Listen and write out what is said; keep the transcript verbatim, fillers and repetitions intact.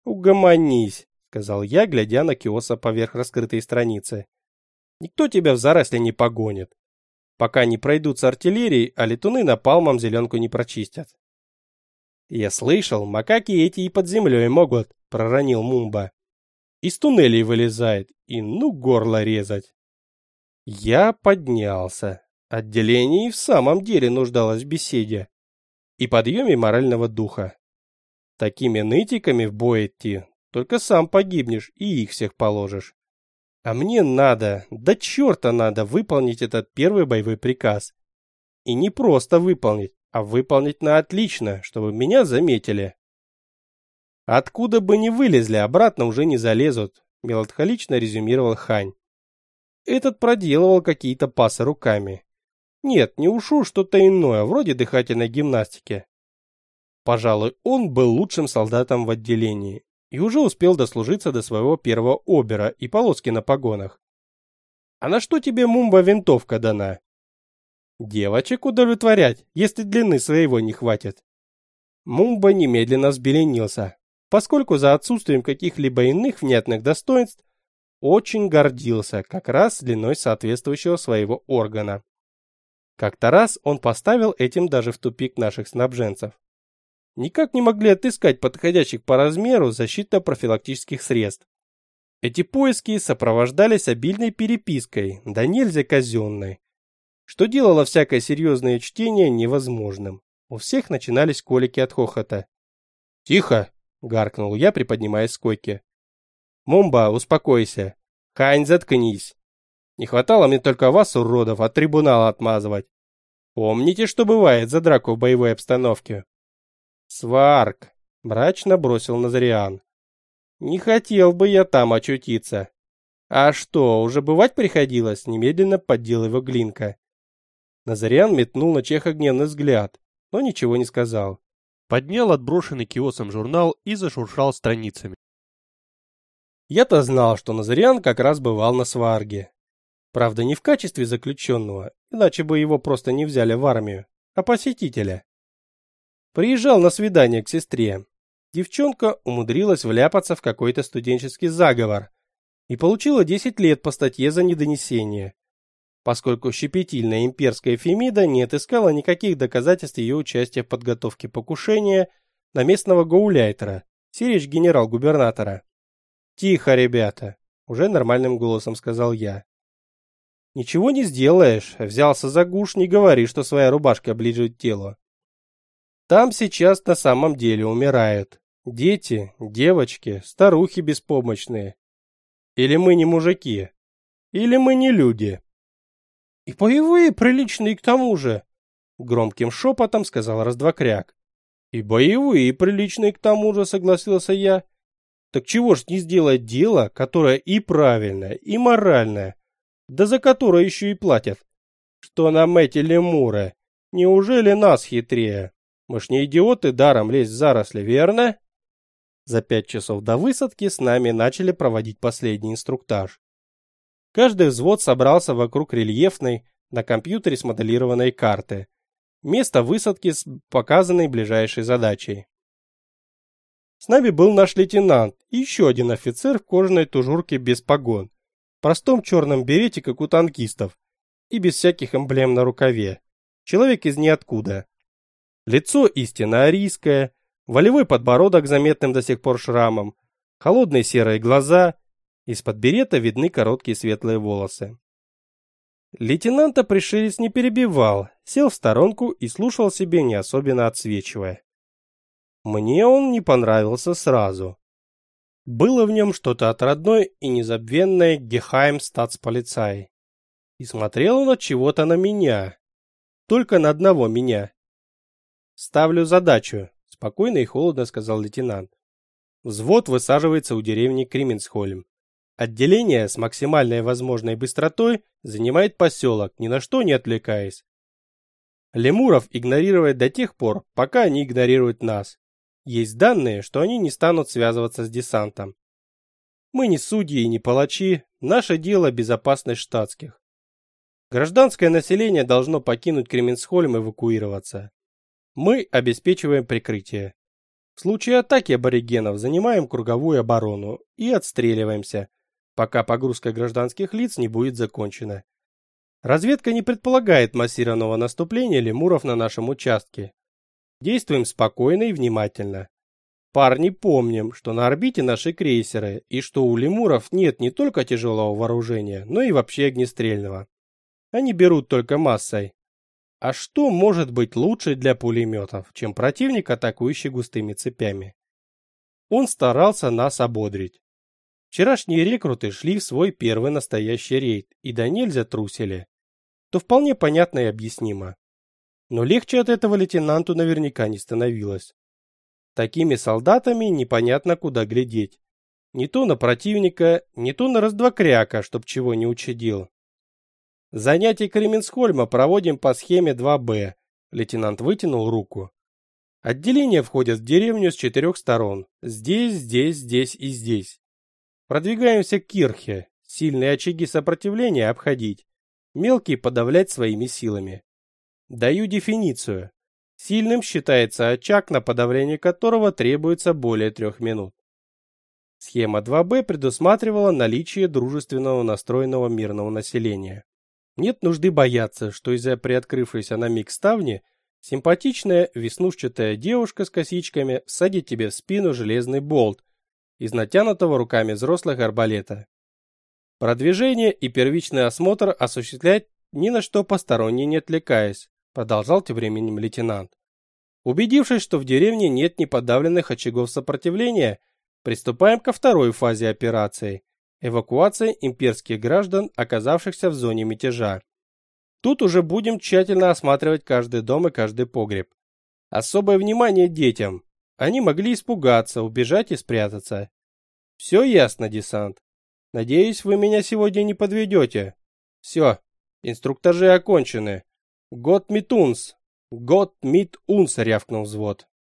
Угомонись, сказал я, глядя на Киоса поверх раскрытой страницы. Никто тебя в заросли не погонит, пока не пройдут с артиллерией, а летуны напалмом зеленку не прочистят. Я слышал, макаки эти и под землей могут, проронил Мумба. Из туннелей вылезает, и ну горло резать. Я поднялся. Отделение и в самом деле нуждалось в беседе и подъеме морального духа. Такими нытиками в бой идти, только сам погибнешь и их всех положишь. А мне надо, да черта надо выполнить этот первый боевой приказ. И не просто выполнить, а выполнить на отлично, чтобы меня заметили. Откуда бы ни вылезли, обратно уже не залезут, меланхолично резюмировал Хань. Этот проделывал какие-то пасы руками. Нет, не ушу что-то иное, вроде дыхательной гимнастики. Пожалуй, он был лучшим солдатом в отделении и уже успел дослужиться до своего первого обера и полоски на погонах. А на что тебе, Мумба, винтовка дана? Девочек удовлетворять, если длины своего не хватит. Мумба немедленно взбеленился, поскольку за отсутствием каких-либо иных внятных достоинств очень гордился как раз длиной соответствующего своего органа. Как-то раз он поставил этим даже в тупик наших снабженцев. Никак не могли отыскать подходящих по размеру защитно-профилактических средств. Эти поиски сопровождались обильной перепиской, да нельзя казенной, что делало всякое серьезное чтение невозможным. У всех начинались колики от хохота. «Тихо!» — гаркнул я, приподнимаясь с койки. «Мумба, успокойся. Хань, заткнись. Не хватало мне только вас, уродов, от трибунала отмазывать. Помните, что бывает за драку в боевой обстановке?» «Сварк!» — мрачно бросил Назариан. «Не хотел бы я там очутиться». «А что, уже бывать приходилось?» — немедленно поддел его Глинка. Назариан метнул на Чеха гневный взгляд, но ничего не сказал. Поднял отброшенный Киосом журнал и зашуршал страницами. Я-то знал, что Назариан как раз бывал на Сварге. Правда, не в качестве заключенного, иначе бы его просто не взяли в армию, а посетителя. Приезжал на свидание к сестре. Девчонка умудрилась вляпаться в какой-то студенческий заговор и получила десять лет по статье за недонесение, поскольку щепетильная имперская Фемида не отыскала никаких доказательств ее участия в подготовке покушения на местного гауляйтера, сирич генерал-губернатора. «Тихо, ребята», — уже нормальным голосом сказал я. «Ничего не сделаешь, взялся за гуш, не говори, что своя рубашка оближет тело. Там сейчас на самом деле умирают дети, девочки, старухи беспомощные. Или мы не мужики, или мы не люди». «И боевые приличные к тому же», — громким шепотом сказал Раздвокряк. «И боевые приличные к тому же», — согласился я. «Так чего ж не сделать дело, которое и правильное, и моральное, да за которое еще и платят? Что нам эти лемуры? Неужели нас хитрее? Мы ж не идиоты даром лезть в заросли, верно?» За пять часов до высадки с нами начали проводить последний инструктаж. Каждый взвод собрался вокруг рельефной, на компьютере смоделированной карты. Место высадки с показанной ближайшей задачей. С нами был наш лейтенант и еще один офицер в кожаной тужурке без погон, в простом черном берете, как у танкистов, и без всяких эмблем на рукаве. Человек из ниоткуда. Лицо истинно арийское, волевой подбородок заметным до сих пор шрамом, холодные серые глаза, из-под берета видны короткие светлые волосы. Лейтенанта пришелец не перебивал, сел в сторонку и слушал себе, не особенно отсвечивая. Мне он не понравился сразу. Было в нем что-то от родной и незабвенной Гехаймстатсполицай. И смотрел он от чего-то на меня. Только на одного меня. «Ставлю задачу», — спокойно и холодно сказал лейтенант. «Взвод высаживается у деревни Кременсхольм. Отделение с максимальной возможной быстротой занимает поселок, ни на что не отвлекаясь. Лемуров игнорировать до тех пор, пока они игнорируют нас. Есть данные, что они не станут связываться с десантом. Мы не судьи и не палачи, наше дело безопасность штатских. Гражданское население должно покинуть Кременсхольм и эвакуироваться. Мы обеспечиваем прикрытие. В случае атаки аборигенов занимаем круговую оборону и отстреливаемся, пока погрузка гражданских лиц не будет закончена. Разведка не предполагает массированного наступления лемуров на нашем участке. Действуем спокойно и внимательно. Парни, помним, что на орбите наши крейсеры и что у лемуров нет не только тяжелого вооружения, но и вообще огнестрельного. Они берут только массой. А что может быть лучше для пулеметов, чем противник, атакующий густыми цепями? Он старался нас ободрить. Вчерашние рекруты шли в свой первый настоящий рейд и до нельзя трусили. То вполне понятно и объяснимо. Но легче от этого лейтенанту наверняка не становилось. Такими солдатами непонятно куда глядеть. Не то на противника, не то на раздвокряка, чтоб чего не учудил. Занятия Кременсхольма проводим по схеме два бэ. Лейтенант вытянул руку. Отделения входят в деревню с четырех сторон. Здесь, здесь, здесь и здесь. Продвигаемся к Кирхе. Сильные очаги сопротивления обходить. Мелкие подавлять своими силами. Даю дефиницию. Сильным считается очаг, на подавление которого требуется более трех минут. Схема два бэ предусматривала наличие дружественного настроенного мирного населения. Нет нужды бояться, что из-за приоткрывшейся на миг ставни симпатичная веснушчатая девушка с косичками всадит тебе в спину железный болт из натянутого руками взрослых арбалета. Продвижение и первичный осмотр осуществлять ни на что посторонне не отвлекаясь, продолжал тем временем лейтенант. Убедившись, что в деревне нет неподавленных очагов сопротивления, приступаем ко второй фазе операции – эвакуация имперских граждан, оказавшихся в зоне мятежа. Тут уже будем тщательно осматривать каждый дом и каждый погреб. Особое внимание детям. Они могли испугаться, убежать и спрятаться. Все ясно, десант. Надеюсь, вы меня сегодня не подведете. Все, инструктажи окончены. Гот мит унс. Гот мит унс, рявкнул взвод.